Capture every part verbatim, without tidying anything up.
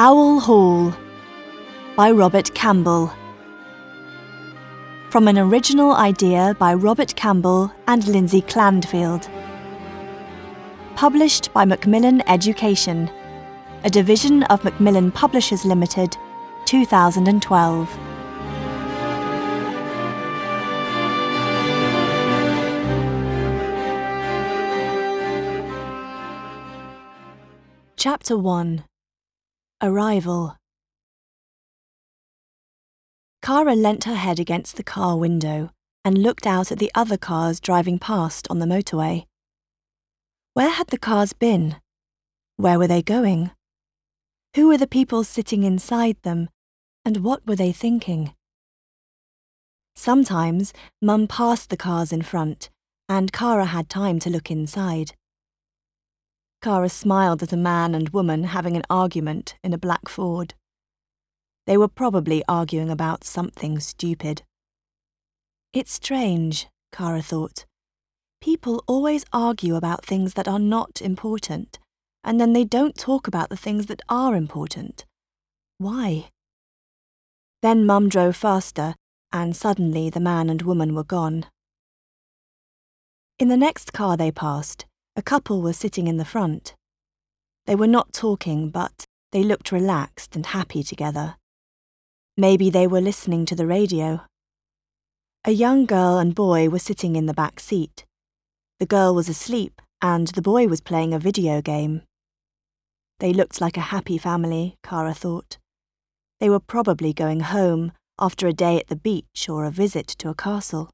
Owl Hall by Robert Campbell. From an original idea by Robert Campbell and Lindsay Clandfield. Published by Macmillan Education, a division of Macmillan Publishers Limited, two thousand twelve. Chapter one. Arrival. Cara leant her head against the car window and looked out at the other cars driving past on the motorway. Where had the cars been? Where were they going? Who were the people sitting inside them, and what were they thinking? Sometimes Mum passed the cars in front, and Cara had time to look inside. Cara smiled at a man and woman having an argument in a black Ford. They were probably arguing about something stupid. It's strange, Cara thought. People always argue about things that are not important, and then they don't talk about the things that are important. Why? Then Mum drove faster, and suddenly the man and woman were gone. In the next car they passed, a couple were sitting in the front. They were not talking, but they looked relaxed and happy together. Maybe they were listening to the radio. A young girl and boy were sitting in the back seat. The girl was asleep, and the boy was playing a video game. They looked like a happy family, Cara thought. They were probably going home after a day at the beach or a visit to a castle.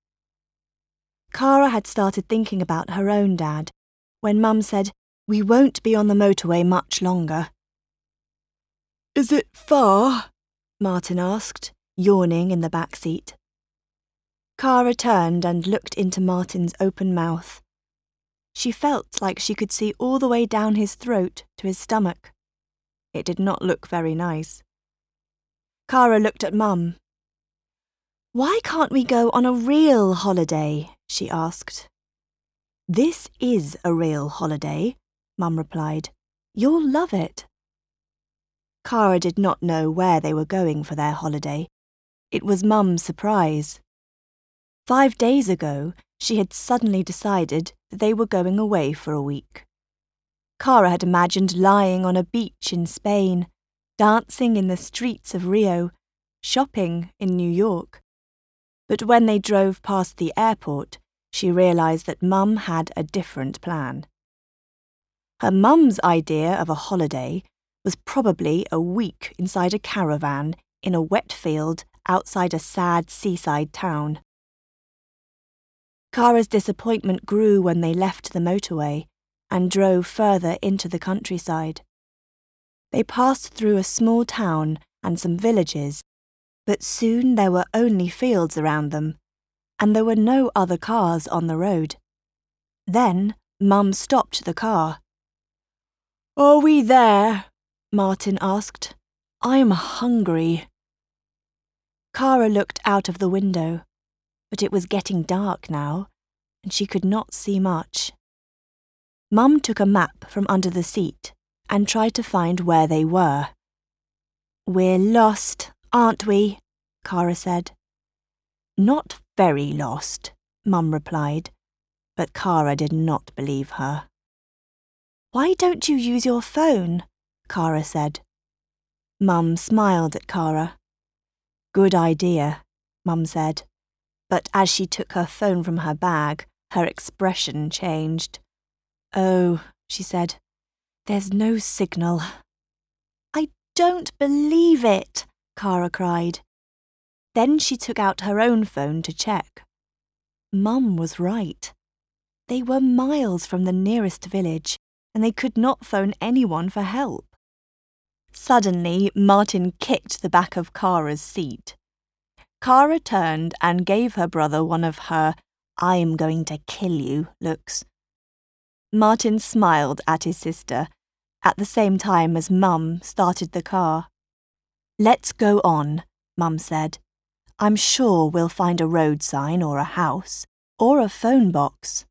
Cara had started thinking about her own dad when Mum said, "We won't be on the motorway much longer." "Is it far?" Martin asked, yawning in the back seat. Cara turned and looked into Martin's open mouth. She felt like she could see all the way down his throat to his stomach. It did not look very nice. Cara looked at Mum. "Why can't we go on a real holiday?" she asked. "This is a real holiday," Mum replied. "You'll love it." Cara did not know where they were going for their holiday. It was Mum's surprise. Five days ago, she had suddenly decided that they were going away for a week. Cara had imagined lying on a beach in Spain, dancing in the streets of Rio, shopping in New York. But when they drove past the airport, she realised that Mum had a different plan. Her mum's idea of a holiday was probably a week inside a caravan in a wet field outside a sad seaside town. Cara's disappointment grew when they left the motorway and drove further into the countryside. They passed through a small town and some villages, but soon there were only fields around them, and there were no other cars on the road. Then Mum stopped the car. "Are we there?" Martin asked. "I'm hungry." Cara looked out of the window, but it was getting dark now, and she could not see much. Mum took a map from under the seat and tried to find where they were. "We're lost, aren't we?" Cara said. "Not very lost," Mum replied, but Cara did not believe her. "Why don't you use your phone?" Cara said. Mum smiled at Cara. "Good idea," Mum said, but as she took her phone from her bag, her expression changed. "Oh," she said, "there's no signal." "I don't believe it," Cara cried. Then she took out her own phone to check. Mum was right. They were miles from the nearest village, and they could not phone anyone for help. Suddenly, Martin kicked the back of Cara's seat. Cara turned and gave her brother one of her "I'm going to kill you" looks. Martin smiled at his sister, at the same time as Mum started the car. "Let's go on," Mum said. "I'm sure we'll find a road sign or a house, or a phone box."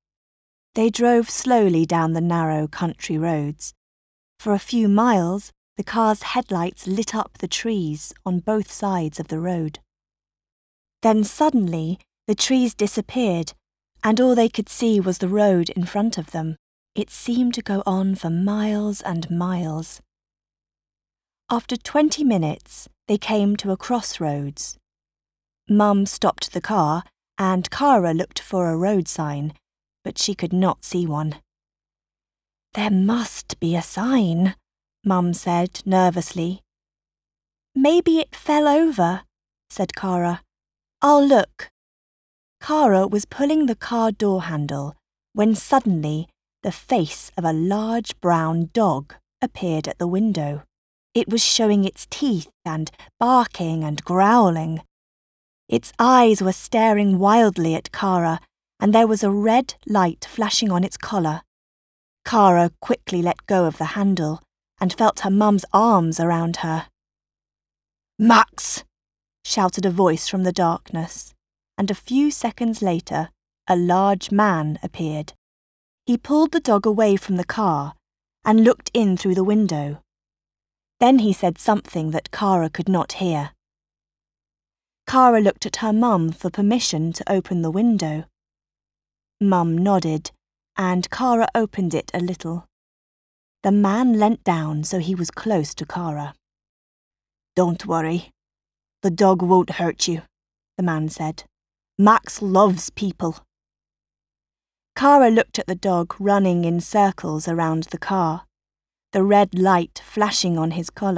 They drove slowly down the narrow country roads. For a few miles, The car's headlights lit up the trees on both sides of the road. Then suddenly, the trees disappeared, and all they could see was the road in front of them. It seemed to go on for miles and miles. After twenty minutes, they came to a crossroads. Mum stopped the car, and Kara looked for a road sign, but she could not see one. "There must be a sign," Mum said nervously. "Maybe it fell over," said Kara. "I'll look." Kara was pulling the car door handle when suddenly the face of a large brown dog appeared at the window. It was showing its teeth and barking and growling. Its eyes were staring wildly at Kara, and there was a red light flashing on its collar. Kara quickly let go of the handle and felt her mum's arms around her. "Max!" shouted a voice from the darkness, and a few seconds later, a large man appeared. He pulled the dog away from the car and looked in through the window. Then he said something that Kara could not hear. Kara looked at her mum for permission to open the window. Mum nodded, and Kara opened it a little. The man leant down so he was close to Kara. "Don't worry. The dog won't hurt you," the man said. "Max loves people." Kara looked at the dog running in circles around the car, the red light flashing on his collar.